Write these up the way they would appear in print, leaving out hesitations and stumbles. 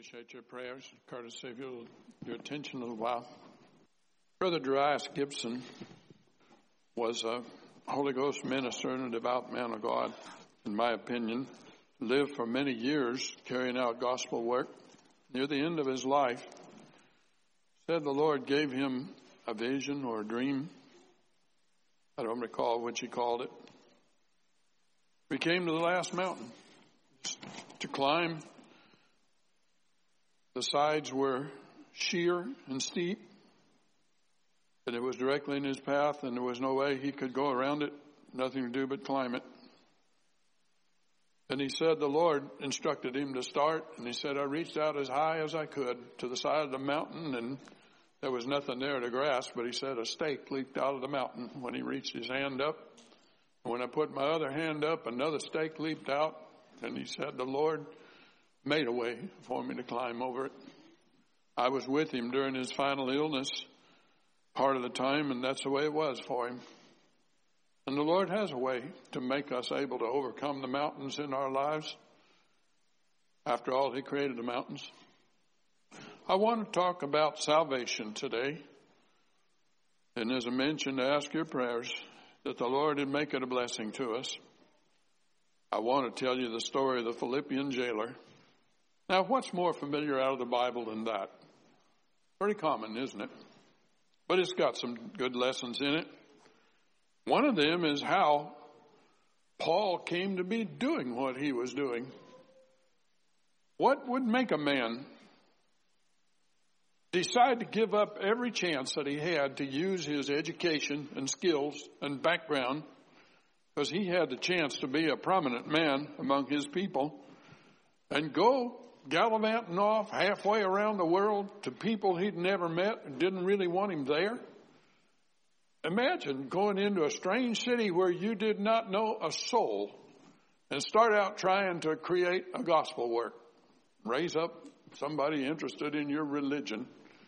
Appreciate your prayers. Courtesy of your attention a little while. Brother Darius Gibson was a Holy Ghost minister and a devout man of God, in my opinion. Lived for many years carrying out gospel work. Near the end of his life, said the Lord gave him a vision or a dream. I don't recall what he called it. We came to the last mountain to climb. The sides were sheer and steep, and it was directly in his path, and there was no way he could go around it, nothing to do but climb it. And he said the Lord instructed him to start, and he said, I reached out as high as I could to the side of the mountain, and there was nothing there to grasp, but he said a stake leaped out of the mountain when he reached his hand up. And when I put my other hand up, another stake leaped out, and he said the Lord made a way for me to climb over it. I was with him during his final illness part of the time, and that's the way it was for him. And the Lord has a way to make us able to overcome the mountains in our lives. After all, he created the mountains. I want to talk about salvation today. And as I mentioned, to ask your prayers that the Lord would make it a blessing to us. I want to tell you the story of the Philippian jailer. Now, what's more familiar out of the Bible than that? Pretty common, isn't it? But it's got some good lessons in it. One of them is how Paul came to be doing what he was doing. What would make a man decide to give up every chance that he had to use his education and skills and background, because he had the chance to be a prominent man among his people, and go gallivanting off halfway around the world to people he'd never met and didn't really want him there? Imagine going into a strange city where you did not know a soul and start out trying to create a gospel work, raise up somebody interested in your religion.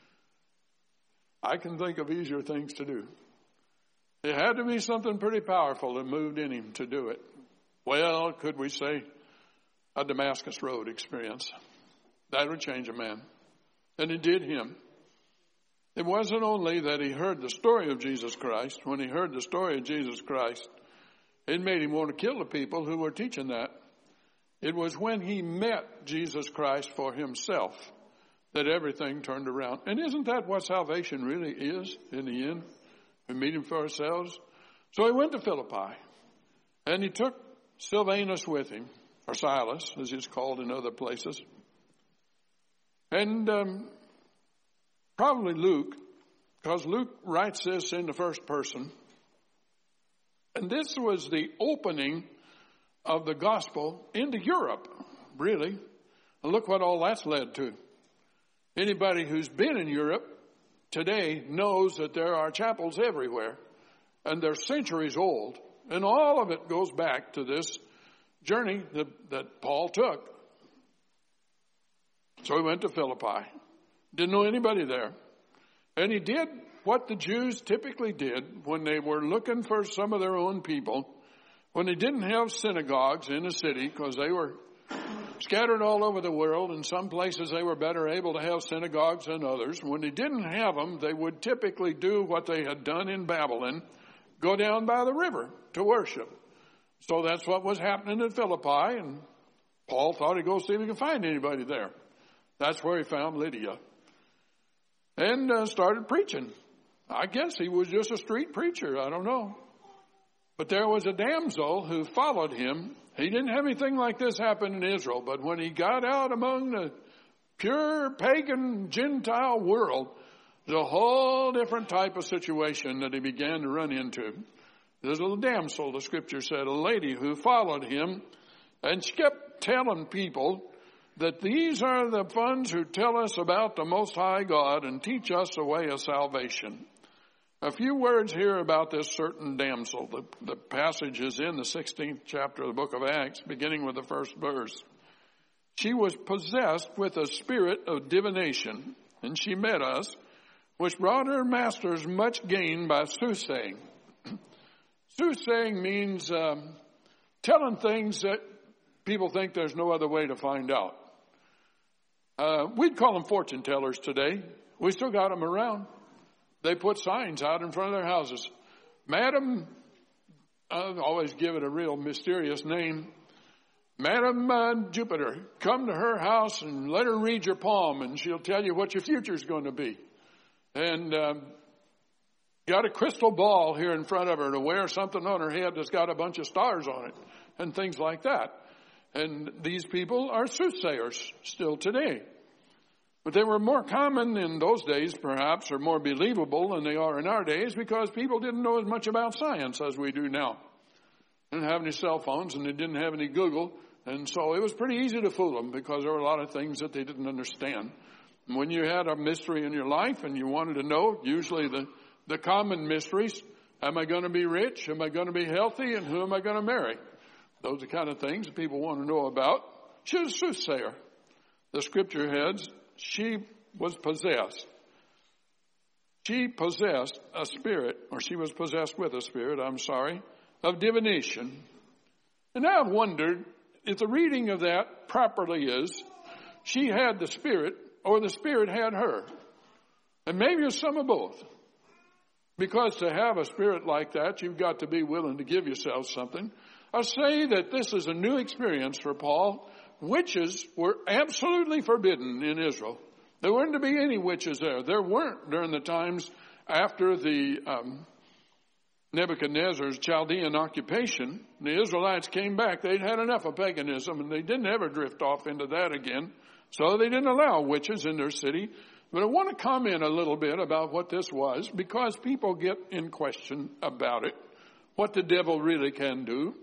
I can think of easier things to do. It had to be something pretty powerful that moved in him to do it. Well, could we say a Damascus Road experience? That would change a man. And it did him. It wasn't only that he heard the story of Jesus Christ. When he heard the story of Jesus Christ, it made him want to kill the people who were teaching that. It was when he met Jesus Christ for himself that everything turned around. And isn't that what salvation really is in the end? We meet him for ourselves. So he went to Philippi, and he took Silvanus with him, or Silas, as he's called in other places. And probably Luke, because Luke writes this in the first person. And this was the opening of the gospel into Europe, really. And look what all that's led to. Anybody who's been in Europe today knows that there are chapels everywhere, and they're centuries old. And all of it goes back to this journey that Paul took. So he went to Philippi. Didn't know anybody there. And he did what the Jews typically did when they were looking for some of their own people. When they didn't have synagogues in a city, because they were scattered all over the world. In some places they were better able to have synagogues than others. When they didn't have them, they would typically do what they had done in Babylon, go down by the river to worship. So that's what was happening in Philippi, and Paul thought he'd go see if he could find anybody there. That's where he found Lydia. And started preaching. I guess he was just a street preacher. I don't know. But there was a damsel who followed him. He didn't have anything like this happen in Israel. But when he got out among the pure pagan Gentile world, there's a whole different type of situation that he began to run into. There's a little damsel, the scripture said, a lady who followed him. And she kept telling people that these are the ones who tell us about the Most High God and teach us the way of salvation. A few words here about this certain damsel. The passage is in the 16th chapter of the book of Acts, beginning with the first verse. She was possessed with a spirit of divination, and she met us, which brought her masters much gain by soothsaying. Soothsaying means telling things that people think there's no other way to find out. We'd call them fortune tellers today. We still got them around. They put signs out in front of their houses. Madam, I always give it a real mysterious name. Madam Jupiter, come to her house and let her read your palm, and she'll tell you what your future's going to be. And got a crystal ball here in front of her to wear something on her head that's got a bunch of stars on it and things like that. And these people are soothsayers still today. But they were more common in those days, perhaps, or more believable than they are in our days, because people didn't know as much about science as we do now. They didn't have any cell phones, and they didn't have any Google, and so it was pretty easy to fool them because there were a lot of things that they didn't understand. And when you had a mystery in your life and you wanted to know, usually the common mysteries, am I going to be rich? Am I going to be healthy? And who am I going to marry? Those are the kind of things that people want to know about. She was a soothsayer. The scripture heads, she was possessed. She possessed a spirit, or she was possessed with a spirit, of divination. And I've wondered if the reading of that properly is, she had the spirit, or the spirit had her. And maybe it's some of both. Because to have a spirit like that, you've got to be willing to give yourself something. I say that this is a new experience for Paul. Witches were absolutely forbidden in Israel. There weren't to be any witches there. There weren't during the times after the Nebuchadnezzar's Chaldean occupation. The Israelites came back. They'd had enough of paganism, and they didn't ever drift off into that again. So they didn't allow witches in their city. But I want to comment a little bit about what this was, because people get in question about it, what the devil really can do.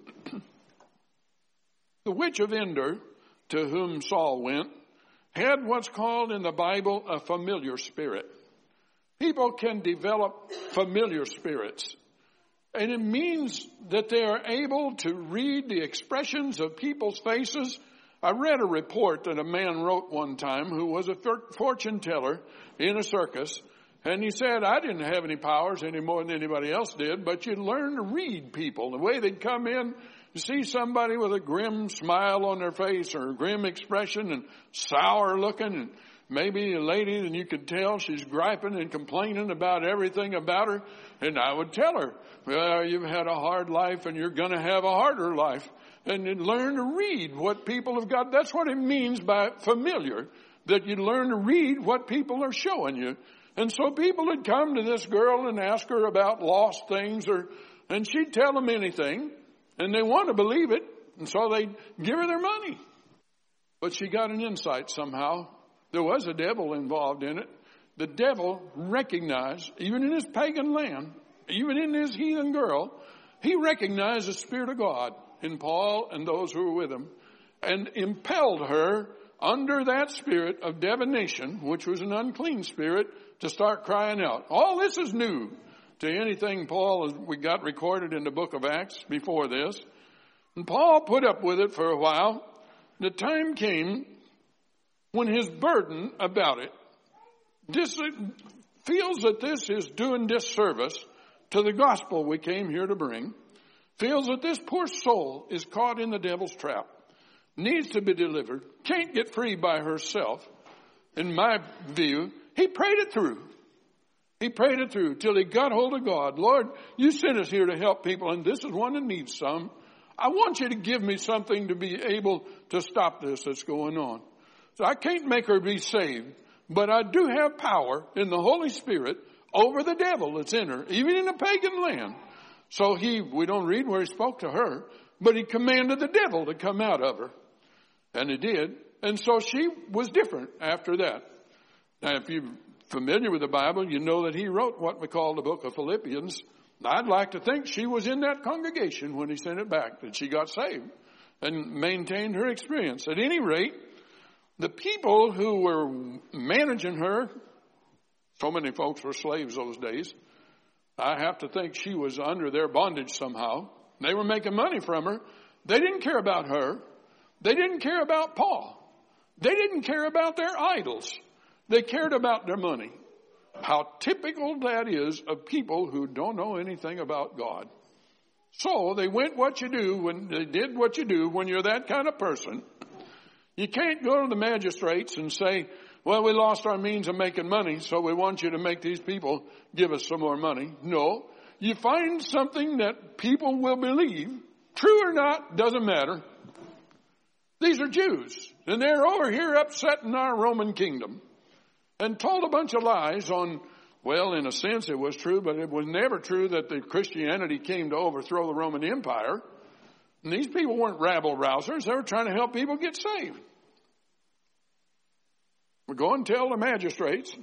The witch of Endor, to whom Saul went, had what's called in the Bible a familiar spirit. People can develop familiar spirits. And it means that they are able to read the expressions of people's faces. I read a report that a man wrote one time who was a fortune teller in a circus. And he said, I didn't have any powers any more than anybody else did, but you'd learn to read people. The way they'd come in, you see somebody with a grim smile on their face or a grim expression and sour looking, and maybe a lady, and you could tell she's griping and complaining about everything about her. And I would tell her, well, you've had a hard life and you're going to have a harder life. And you learn to read what people have got. That's what it means by familiar, that you learn to read what people are showing you. And so people would come to this girl and ask her about lost things, and she'd tell them anything, and they want to believe it, and so they'd give her their money. But she got an insight somehow. There was a devil involved in it. The devil recognized, even in his pagan land, even in his heathen girl, he recognized the Spirit of God in Paul and those who were with him, and impelled her under that spirit of divination, which was an unclean spirit, to start crying out. All this is new to anything we got recorded in the book of Acts before this. And Paul put up with it for a while. The time came when his burden about it feels that this is doing disservice to the gospel we came here to bring, feels that this poor soul is caught in the devil's trap, needs to be delivered, can't get free by herself. In my view, he prayed it through. He prayed it through till he got hold of God. Lord, you sent us here to help people, and this is one that needs some. I want you to give me something to be able to stop this that's going on. So I can't make her be saved, but I do have power in the Holy Spirit over the devil that's in her, even in a pagan land. So we don't read where he spoke to her, but he commanded the devil to come out of her. And he did. And so she was different after that. Now, if you're familiar with the Bible, you know that he wrote what we call the book of Philippians. I'd like to think she was in that congregation when he sent it back, that she got saved and maintained her experience. At any rate, the people who were managing her, so many folks were slaves those days, I have to think she was under their bondage somehow. They were making money from her. They didn't care about her. They didn't care about Paul. They didn't care about their idols. They cared about their money. How typical that is of people who don't know anything about God. So they did what you do when you're that kind of person. You can't go to the magistrates and say, well, we lost our means of making money, so we want you to make these people give us some more money. No. You find something that people will believe, true or not, doesn't matter. These are Jews, and they're over here upsetting our Roman kingdom and told a bunch of lies on, well, in a sense it was true, but it was never true that the Christianity came to overthrow the Roman Empire. And these people weren't rabble-rousers. They were trying to help people get saved. We're going to tell the magistrates,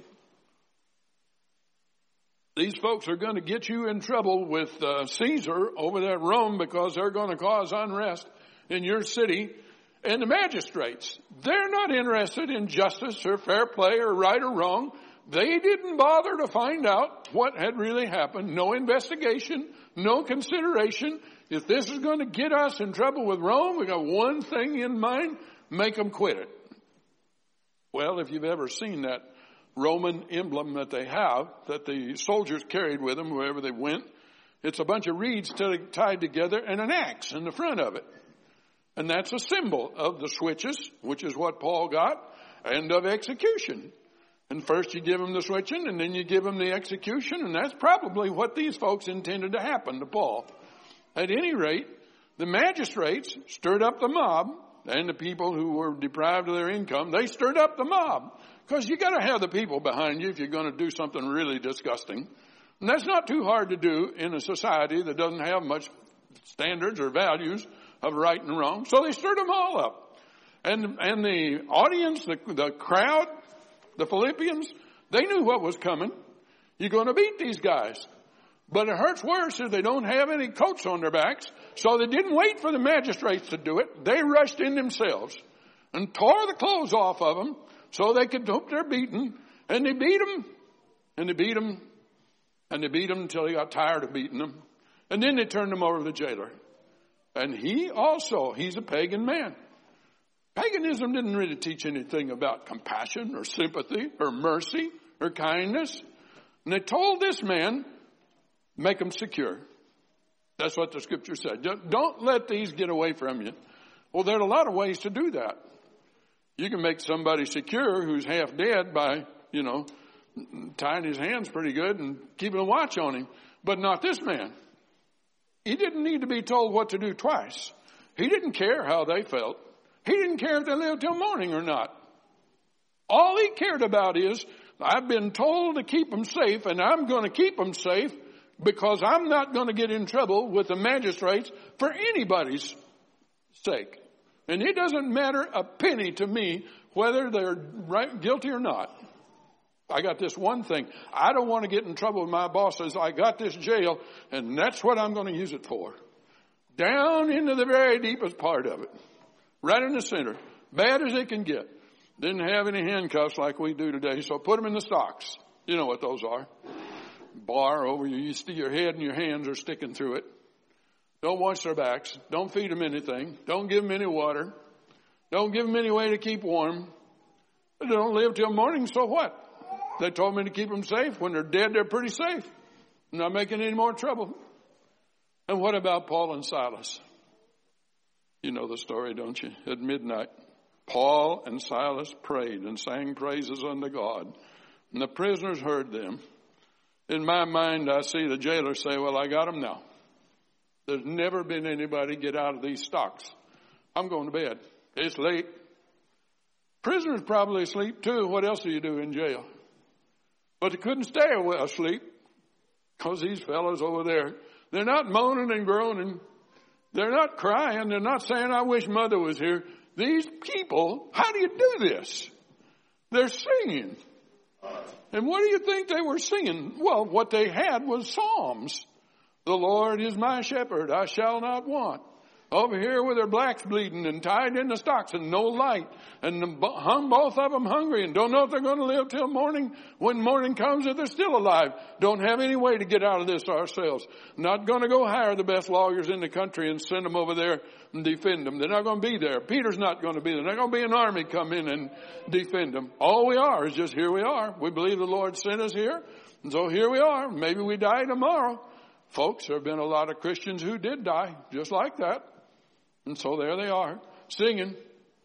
these folks are going to get you in trouble with Caesar over there at Rome because they're going to cause unrest in your city. And the magistrates, they're not interested in justice or fair play or right or wrong. They didn't bother to find out what had really happened. No investigation, no consideration. If this is going to get us in trouble with Rome, we got one thing in mind, make them quit it. Well, if you've ever seen that Roman emblem that they have, that the soldiers carried with them wherever they went, it's a bunch of reeds tied together and an axe in the front of it. And that's a symbol of the switches, which is what Paul got, and of execution. And first you give them the switching, and then you give them the execution, and that's probably what these folks intended to happen to Paul. At any rate, the magistrates stirred up the mob, and the people who were deprived of their income, they stirred up the mob. Because you got to have the people behind you if you're going to do something really disgusting. And that's not too hard to do in a society that doesn't have much standards or values of right and wrong. So they stirred them all up. And the audience, the crowd, the Philippians, they knew what was coming. You're going to beat these guys. But it hurts worse if they don't have any coats on their backs. So they didn't wait for the magistrates to do it. They rushed in themselves and tore the clothes off of them so they could hope they're beaten. And they beat them, and they beat them, and they beat them until they got tired of beating them. And then they turned them over to the jailer. And he's a pagan man. Paganism didn't really teach anything about compassion or sympathy or mercy or kindness. And they told this man, make them secure. That's what the scripture said. Don't let these get away from you. Well, there are a lot of ways to do that. You can make somebody secure who's half dead by, tying his hands pretty good and keeping a watch on him. But not this man. He didn't need to be told what to do twice. He didn't care how they felt. He didn't care if they lived till morning or not. All he cared about is, I've been told to keep them safe, and I'm going to keep them safe because I'm not going to get in trouble with the magistrates for anybody's sake. And it doesn't matter a penny to me whether they're guilty or not. I got this one thing. I don't want to get in trouble with my bosses. I got this jail, and that's what I'm going to use it for. Down into the very deepest part of it. Right in the center. Bad as it can get. Didn't have any handcuffs like we do today, so put them in the stocks. You know what those are. Bar over you. You see your head and your hands are sticking through it. Don't wash their backs. Don't feed them anything. Don't give them any water. Don't give them any way to keep warm. They don't live till morning, so what? They told me to keep them safe. When they're dead, they're pretty safe. Not making any more trouble. And what about Paul and Silas? You know the story, don't you? At midnight, Paul and Silas prayed and sang praises unto God. And the prisoners heard them. In my mind, I see the jailer say, well, I got them now. There's never been anybody get out of these stocks. I'm going to bed. It's late. Prisoners probably sleep too. What else do you do in jail? But they couldn't stay asleep because these fellows over there, they're not moaning and groaning. They're not crying. They're not saying, I wish Mother was here. These people, how do you do this? They're singing. And what do you think they were singing? Well, what they had was psalms. The Lord is my shepherd, I shall not want. Over here with their blacks bleeding and tied in the stocks and no light. And both of them hungry and don't know if they're going to live till morning. When morning comes, if they're still alive. Don't have any way to get out of this ourselves. Not going to go hire the best lawyers in the country and send them over there and defend them. They're not going to be there. Peter's not going to be there. There's not going to be an army come in and defend them. All we are is just here we are. We believe the Lord sent us here. And so here we are. Maybe we die tomorrow. Folks, there have been a lot of Christians who did die just like that. And so there they are, singing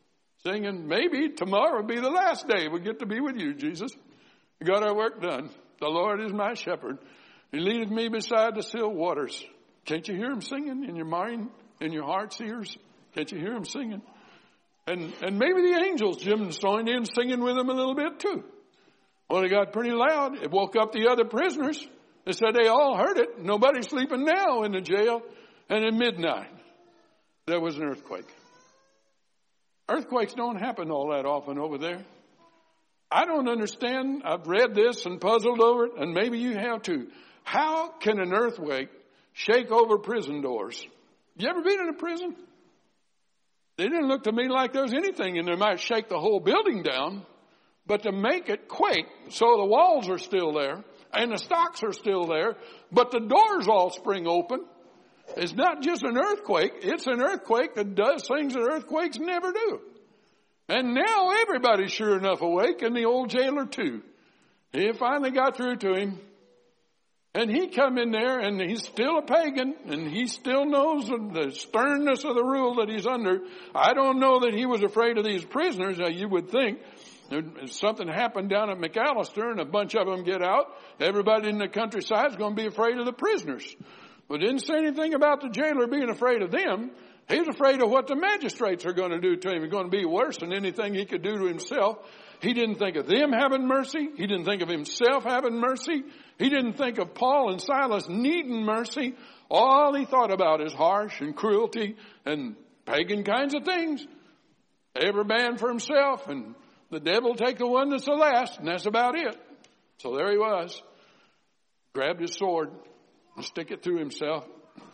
singing, maybe tomorrow will be the last day we get to be with you, Jesus. We got our work done. The Lord is my shepherd. He leadeth me beside the still waters. Can't you hear him singing in your mind, in your heart's ears? Can't you hear him singing? And maybe the angels joined in singing with him a little bit too. Well, it got pretty loud. It woke up the other prisoners. They said they all heard it. Nobody's sleeping now in the jail. And at midnight, there was an earthquake. Earthquakes don't happen all that often over there. I don't understand. I've read this and puzzled over it, and maybe you have too. How can an earthquake shake over prison doors? You ever been in a prison? They didn't look to me like there was anything in there that might shake the whole building down. But to make it quake, so the walls are still there, and the stocks are still there, but the doors all spring open. It's not just an earthquake. It's an earthquake that does things that earthquakes never do. And now everybody's sure enough awake, and the old jailer too. He finally got through to him. And he come in there, and he's still a pagan, and he still knows the sternness of the rule that he's under. I don't know that he was afraid of these prisoners. You would think something happened down at McAllister, and a bunch of them get out. Everybody in the countryside is going to be afraid of the prisoners. But didn't say anything about the jailer being afraid of them. He was afraid of what the magistrates are going to do to him. It's going to be worse than anything he could do to himself. He didn't think of them having mercy. He didn't think of himself having mercy. He didn't think of Paul and Silas needing mercy. All he thought about is harsh and cruelty and pagan kinds of things. Every man for himself, and the devil take the one that's the last, and that's about it. So there he was. Grabbed his sword and stick it through himself.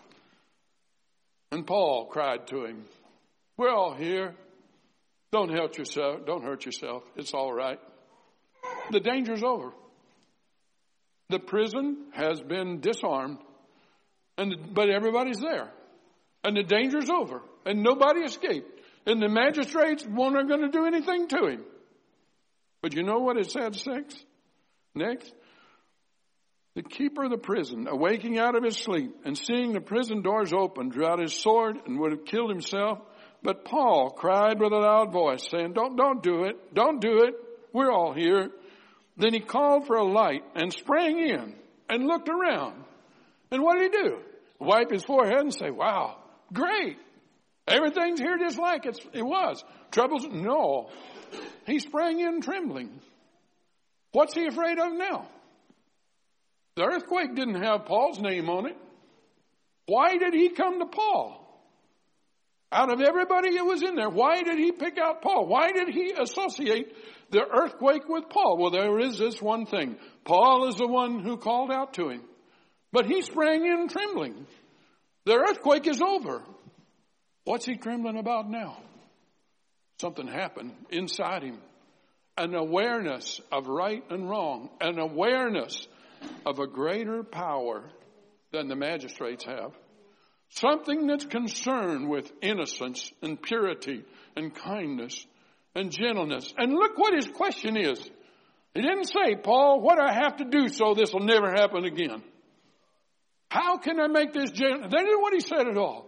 And Paul cried to him, "We're all here. Don't hurt yourself. Don't hurt yourself. It's all right." The danger's over. The prison has been disarmed, but everybody's there. And the danger's over. And nobody escaped. And the magistrates weren't going to do anything to him. But you know what it said next? The keeper of the prison, awaking out of his sleep and seeing the prison doors open, drew out his sword and would have killed himself. But Paul cried with a loud voice, saying, Don't do it. Don't do it. We're all here. Then he called for a light and sprang in and looked around. And what did he do? Wipe his forehead and say, "Wow, great. Everything's here just like it was. Troubles? No." He sprang in trembling. What's he afraid of now? The earthquake didn't have Paul's name on it. Why did he come to Paul? Out of everybody that was in there, why did he pick out Paul? Why did he associate the earthquake with Paul? Well, there is this one thing. Paul is the one who called out to him. But he sprang in trembling. The earthquake is over. What's he trembling about now? Something happened inside him. An awareness of right and wrong. An awareness of a greater power than the magistrates have. Something that's concerned with innocence and purity and kindness and gentleness. And look what his question is. He didn't say, "Paul, what do I have to do so this will never happen again? How can I make this gentle?" That isn't what he said at all.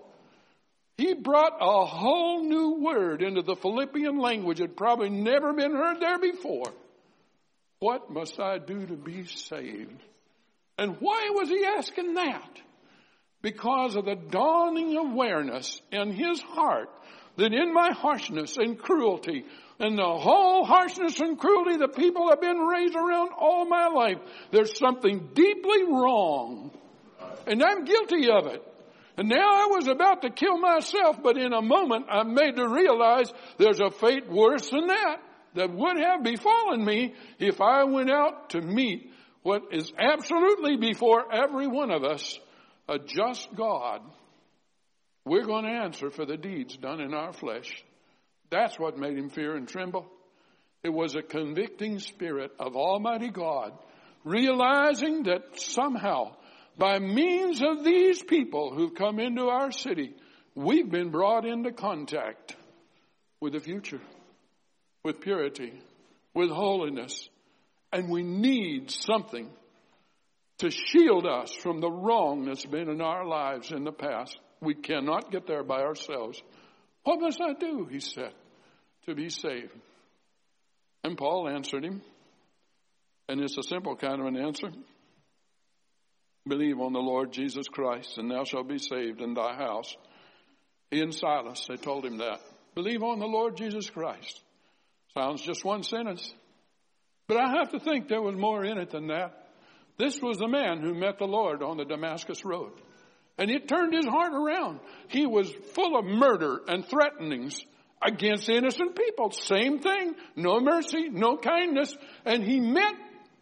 He brought a whole new word into the Philippian language that had probably never been heard there before. What must I do to be saved? And why was he asking that? Because of the dawning awareness in his heart that in my harshness and cruelty and the whole harshness and cruelty the people have been raised around all my life, there's something deeply wrong. And I'm guilty of it. And now I was about to kill myself, but in a moment I'm made to realize there's a fate worse than that would have befallen me if I went out to meet what is absolutely before every one of us, a just God. We're going to answer for the deeds done in our flesh. That's what made him fear and tremble. It was a convicting spirit of Almighty God, realizing that somehow, by means of these people who've come into our city, we've been brought into contact with the future, with purity, with holiness. And we need something to shield us from the wrong that's been in our lives in the past. We cannot get there by ourselves. What must I do? He said. to be saved? And Paul answered him, and it's a simple kind of an answer. Believe on the Lord Jesus Christ, and thou shalt be saved in thy house. He and Silas, they told him that. Believe on the Lord Jesus Christ. Sounds just one sentence. But I have to think there was more in it than that. This was the man who met the Lord on the Damascus Road. And it turned his heart around. He was full of murder and threatenings against innocent people. Same thing. No mercy, no kindness. And he met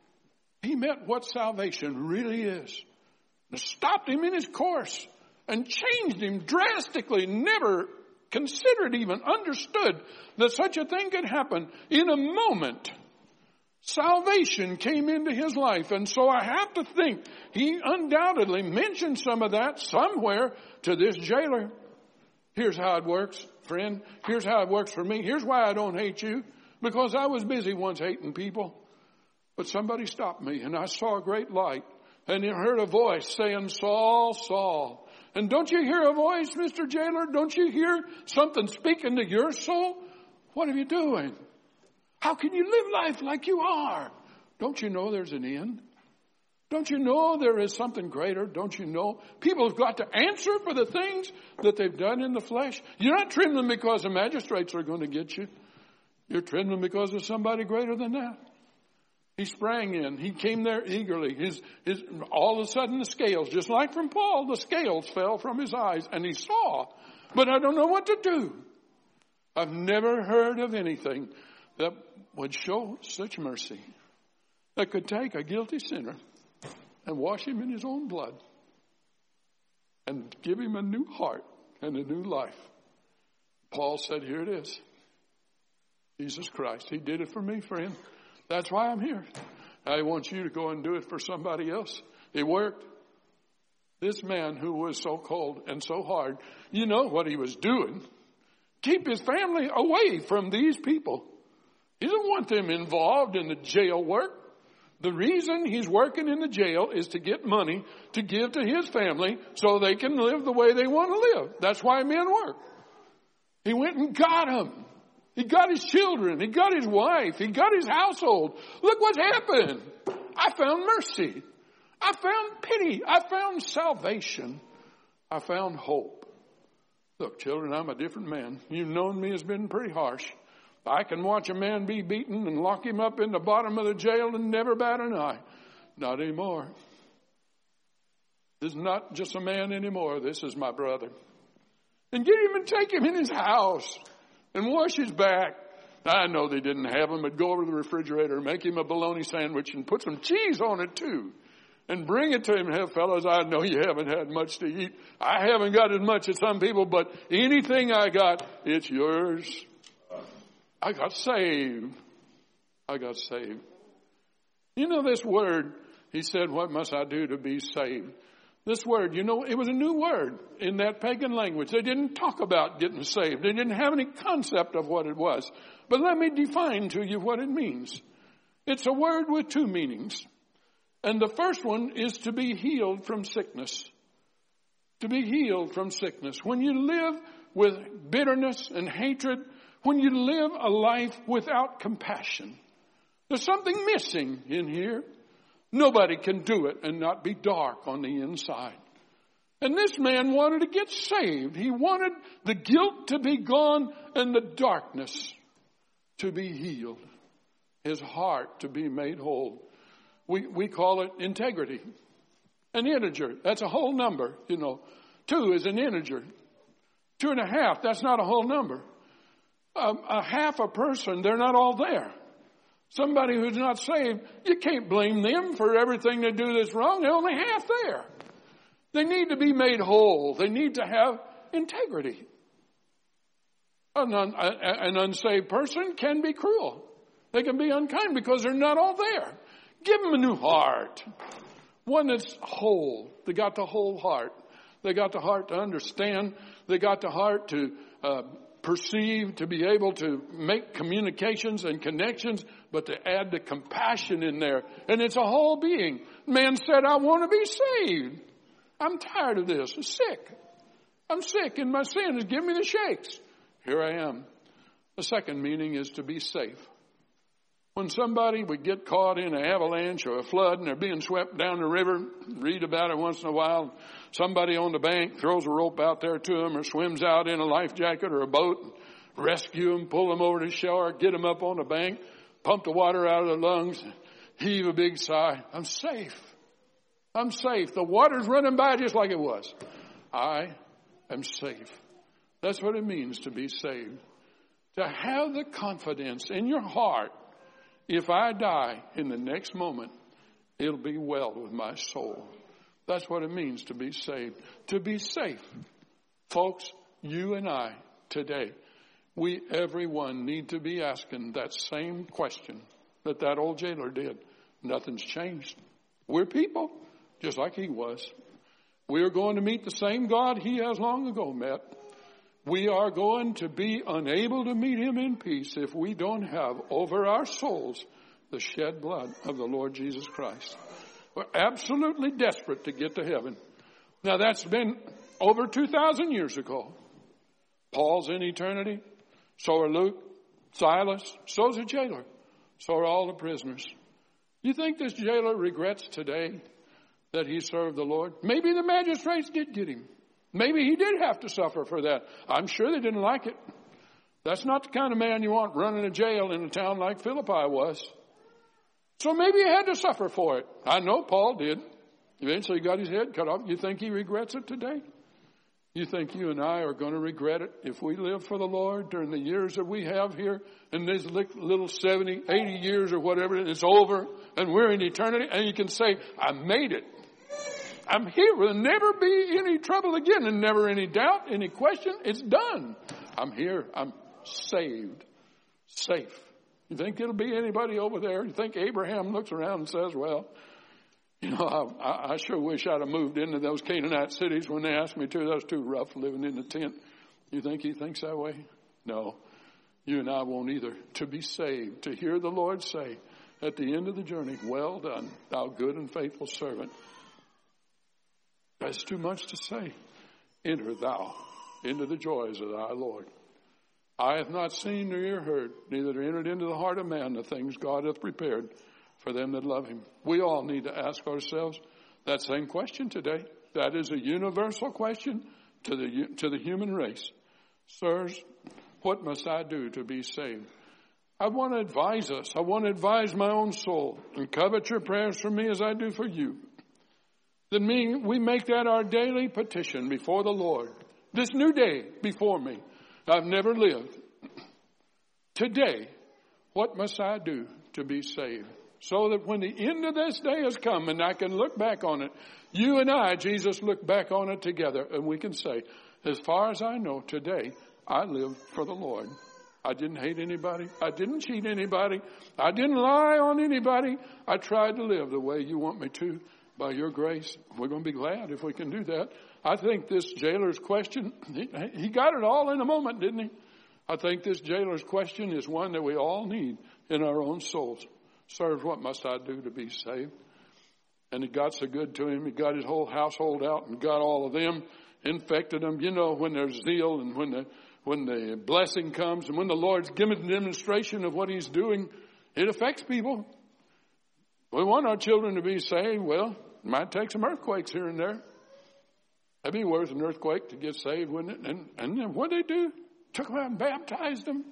what salvation really is. It stopped him in his course and changed him drastically. Never considered, even understood that such a thing could happen. In a moment, salvation came into his life. And so I have to think he undoubtedly mentioned some of that somewhere to this jailer. Here's how it works, friend. Here's how it works for me. Here's why I don't hate you. Because I was busy once hating people. But somebody stopped me and I saw a great light. And I heard a voice saying, Saul, Saul. And don't you hear a voice, Mr. Jailer? Don't you hear something speaking to your soul? What are you doing? How can you live life like you are? Don't you know there's an end? Don't you know there is something greater? Don't you know? People have got to answer for the things that they've done in the flesh. You're not trembling because the magistrates are going to get you. You're trembling because of somebody greater than that. He sprang in. He came there eagerly. All of a sudden the scales, just like from Paul, the scales fell from his eyes and he saw. But I don't know what to do. I've never heard of anything that would show such mercy, that could take a guilty sinner and wash him in his own blood and give him a new heart and a new life. Paul said, here it is. Jesus Christ. He did it for me, friend. That's why I'm here. I want you to go and do it for somebody else. It worked. This man who was so cold and so hard, you know what he was doing. Keep his family away from these people. He doesn't want them involved in the jail work. The reason he's working in the jail is to get money to give to his family so they can live the way they want to live. That's why men work. He went and got them. He got his children. He got his wife. He got his household. Look what's happened. I found mercy. I found pity. I found salvation. I found hope. Look, children, I'm a different man. You've known me as being pretty harsh. I can watch a man be beaten and lock him up in the bottom of the jail and never bat an eye. Not anymore. This is not just a man anymore. This is my brother. And get him and take him in his house. And wash his back. I know they didn't have him, but go over to the refrigerator, make him a bologna sandwich and put some cheese on it too. And bring it to him. Hey, fellas, I know you haven't had much to eat. I haven't got as much as some people, but anything I got, it's yours. I got saved. I got saved. You know this word, he said, what must I do to be saved? This word, you know, it was a new word in that pagan language. They didn't talk about getting saved. They didn't have any concept of what it was. But let me define to you what it means. It's a word with two meanings. And the first one is to be healed from sickness. To be healed from sickness. When you live with bitterness and hatred, when you live a life without compassion, there's something missing in here. Nobody can do it and not be dark on the inside. And this man wanted to get saved. He wanted the guilt to be gone and the darkness to be healed. His heart to be made whole. We call it integrity. An integer, that's a whole number, you know. 2 is an integer. 2.5, that's not a whole number. A half a person, they're not all there. Somebody who's not saved, you can't blame them for everything they do that's wrong. They're only half there. They need to be made whole. They need to have integrity. An unsaved person can be cruel. They can be unkind because they're not all there. Give them a new heart. One that's whole. They got the whole heart. They got the heart to understand. They got the heart to perceive, to be able to make communications and connections, but to add the compassion in there. And it's a whole being. Man said, I want to be saved. I'm tired of this. I'm sick. I'm sick and my sin is giving me the shakes. Here I am. The second meaning is to be safe. When somebody would get caught in an avalanche or a flood and they're being swept down the river, read about it once in a while, somebody on the bank throws a rope out there to them or swims out in a life jacket or a boat, rescue them, pull them over to shore, get them up on the bank, pump the water out of their lungs, heave a big sigh. I'm safe. I'm safe. The water's running by just like it was. I am safe. That's what it means to be saved. To have the confidence in your heart, if I die in the next moment, it'll be well with my soul. That's what it means to be saved. To be safe. Folks, you and I today, we everyone need to be asking that same question that old jailer did. Nothing's changed. We're people, just like he was. We are going to meet the same God he has long ago met. We are going to be unable to meet him in peace if we don't have over our souls the shed blood of the Lord Jesus Christ. We're absolutely desperate to get to heaven. Now that's been over 2,000 years ago. Paul's in eternity. So are Luke, Silas. So's a jailer. So are all the prisoners. You think this jailer regrets today that he served the Lord? Maybe the magistrates did get him. Maybe he did have to suffer for that. I'm sure they didn't like it. That's not the kind of man you want running a jail in a town like Philippi was. So maybe he had to suffer for it. I know Paul did. Eventually he got his head cut off. You think he regrets it today? You think you and I are going to regret it if we live for the Lord during the years that we have here and these little 70, 80 years or whatever, and it's over and we're in eternity and you can say, I made it. I'm here. Will never be any trouble again and never any doubt, any question. It's done. I'm here. I'm saved. Safe. You think it'll be anybody over there? You think Abraham looks around and says, well, you know, I sure wish I'd have moved into those Canaanite cities when they asked me to. That was too rough living in the tent. You think he thinks that way? No. You and I won't either. To be saved, to hear the Lord say at the end of the journey, well done, thou good and faithful servant. That's too much to say. Enter thou into the joys of thy Lord. I have not seen nor ear heard, neither entered into the heart of man the things God hath prepared for them that love him. We all need to ask ourselves that same question today. That is a universal question to the human race. Sirs, what must I do to be saved? I want to advise us. I want to advise my own soul and covet your prayers for me as I do for you. Then we make that our daily petition before the Lord. This new day before me. I've never lived. Today, what must I do to be saved? So that when the end of this day has come and I can look back on it, you and I, Jesus, look back on it together and we can say, as far as I know today, I lived for the Lord. I didn't hate anybody. I didn't cheat anybody. I didn't lie on anybody. I tried to live the way you want me to. By your grace, we're going to be glad if we can do that. I think this jailer's question, he got it all in a moment, didn't he? I think this jailer's question is one that we all need in our own souls. Sirs, what must I do to be saved? And it got so good to him. He got his whole household out and got all of them, infected them. You know, when there's zeal and when the blessing comes and when the Lord's giving a demonstration of what he's doing, it affects people. We want our children to be saved. Well, it might take some earthquakes here and there. That'd be worth an earthquake to get saved, wouldn't it? And then what did they do? Took them out and baptized them.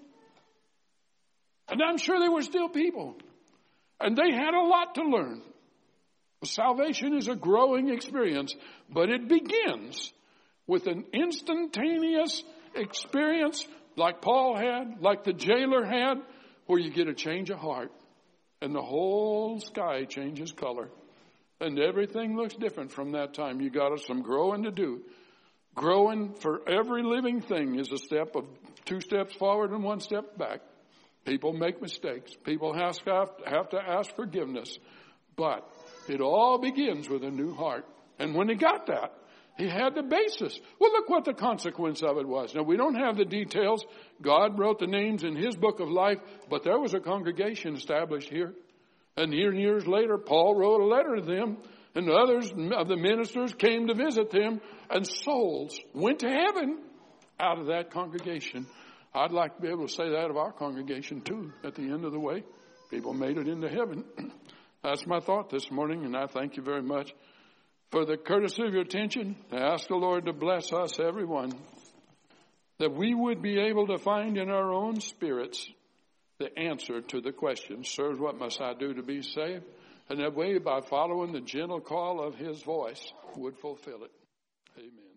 And I'm sure they were still people. And they had a lot to learn. Salvation is a growing experience, but it begins with an instantaneous experience like Paul had, like the jailer had, where you get a change of heart. And the whole sky changes color. And everything looks different from that time. You got some growing to do. Growing for every living thing is a step of 2 steps forward and 1 step back. People make mistakes. People have to ask forgiveness. But it all begins with a new heart. And when he got that, he had the basis. Well, look what the consequence of it was. Now, we don't have the details. God wrote the names in his book of life, but there was a congregation established here. And years later, Paul wrote a letter to them, and others of the ministers came to visit them, and souls went to heaven out of that congregation. I'd like to be able to say that of our congregation too at the end of the way. People made it into heaven. That's my thought this morning, and I thank you very much for the courtesy of your attention. I ask the Lord to bless us, everyone, that we would be able to find in our own spirits the answer to the question, sirs, what must I do to be saved? And that way, by following the gentle call of his voice, would fulfill it. Amen.